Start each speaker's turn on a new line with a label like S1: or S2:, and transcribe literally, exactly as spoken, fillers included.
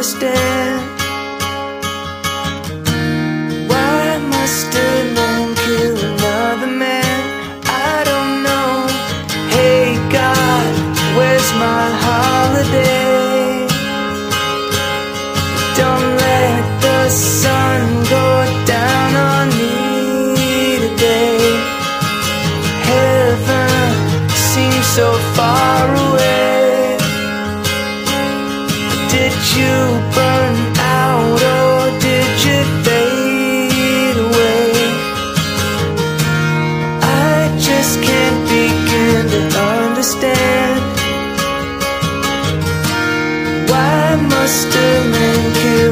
S1: understand. Why must a man kill another man? I don't know. Hey God, where's my holiday? Don't let the sun go down on me today. Heaven seems so far away. Did you burn out or did you fade away? I just can't begin to understand. Why must a man kill